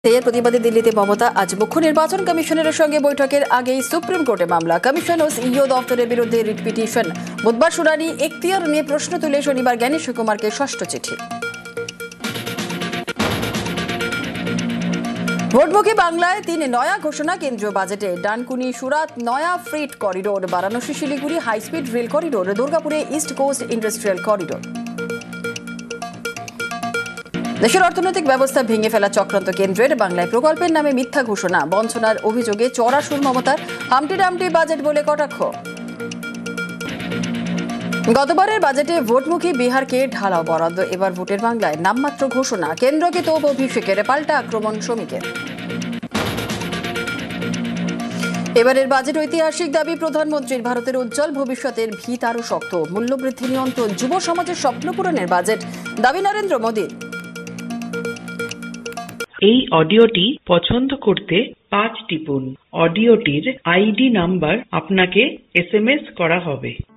এর প্রতিবাদে দিল্লিতে মমতা আজ মুখ্য নির্বাচন কমিশনারের সঙ্গে বৈঠকের আগেই সুপ্রিম কোর্টে মামলা। কমিশন ও সিইও দফতরের বিরুদ্ধে রিট পিটিশন। বুধবার শুনানি। এখতিয়ার নিয়ে প্রশ্ন তুলে শনিবার জ্ঞানেশ কুমারকে ষষ্ঠ চিঠি। ভোটমুখী বাংলায় 3 নয়া ঘোষণা কেন্দ্রীয় বাজেটে। ডানকুনি সুরাত নয়া freight corridor, Varanasi Siliguri high speed rail corridor, দুর্গাপুরে ইস্ট কোস্ট ইন্ডাস্ট্রিয়াল করিডোর। দেশের অর্থনৈতিক ব্যবস্থা ভেঙে ফেলা চক্রান্ত কেন্দ্রের। বাংলায় প্রকল্পের নামে মিথ্যা ঘোষণা, বঞ্চনার অভিযোগে চড়া সুর মমতার। হামটি ডামটি বাজেট বলে কটাক্ষ। গতবারের বাজেটে ভোটমুখী বিহারকে ঢালাও বরাদ্দ, এবার ভোটের বাংলায় নামমাত্র ঘোষণা। কেন্দ্রকে তোপ অভিষেকের, পাল্টা আক্রমণ শ্রমিকের। এবারের বাজেট ঐতিহাসিক দাবি প্রধানমন্ত্রীর। ভারতের উজ্জ্বল ভবিষ্যতের ভিত আরও শক্ত। মূল্যবৃদ্ধি নিয়ন্ত্রণ, যুব সমাজের স্বপ্ন পূরণের বাজেট, দাবি নরেন্দ্র মোদীর। এই অডিওটি পছন্দ করতে 5 টিপুন। অডিওটির আইডি নাম্বার আপনাকে SMS করা হবে।